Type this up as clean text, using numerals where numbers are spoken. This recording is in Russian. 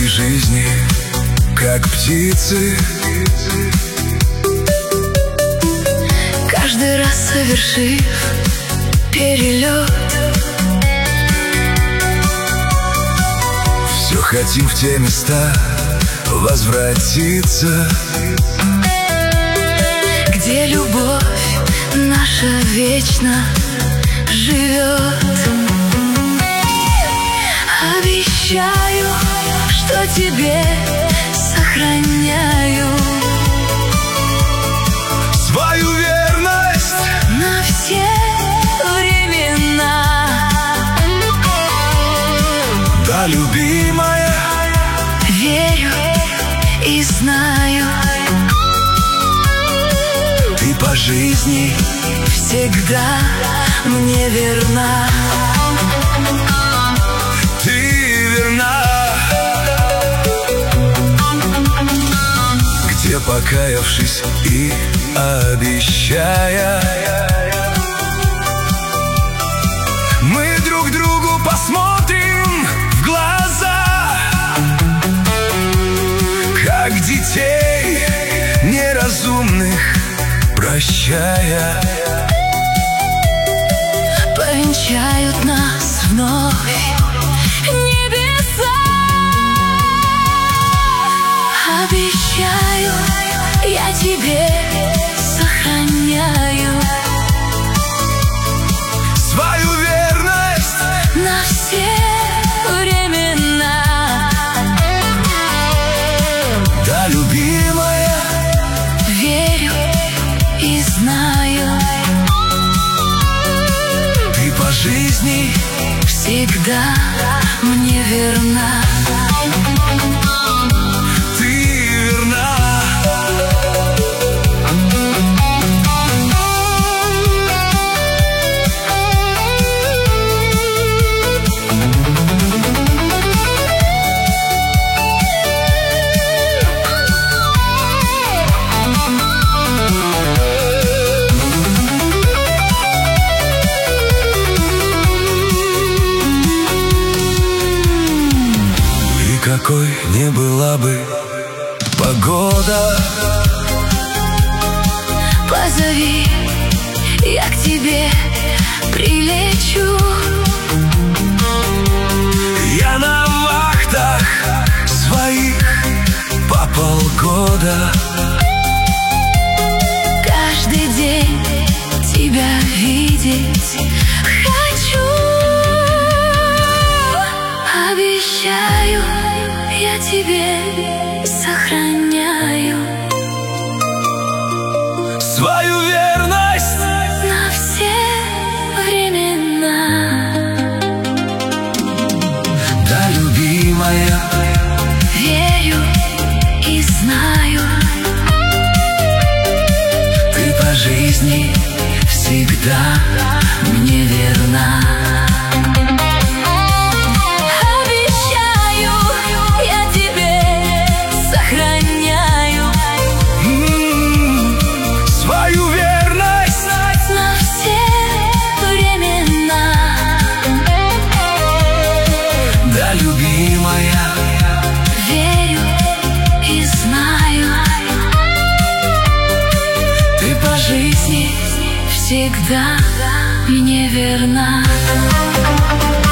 этой жизни, как птицы. Каждый раз совершив перелет, все хотим в те места возвратиться, где любовь наша вечно живет. Обещаю, что тебе сохраняю свою верность на все времена. Да, любимая, верю и знаю, ты по жизни всегда мне верна. ты верна. Где, покаявшись и обещая, мы друг другу посмотрим в глаза, как детей неразумных прощая, повенчают нас вновь небеса. Обещаю, я тебе сохраняю свою верность на все времена. Да, любимая, верю и знаю, ты по жизни всегда мне верна. ты верна. Какой не была бы погода, Позови, я к тебе прилечу. я на вахтах своих по полгода. Каждый день тебя видеть хочу. Обещаю, я тебе сохраняю Свою верность на все времена. да, любимая, Верю и знаю, ты по жизни всегда мне верна. Обещаю, я тебе сохраняю свою верность на все времена. да, любимая, Верю и знаю, ты по жизни всегда мне верна.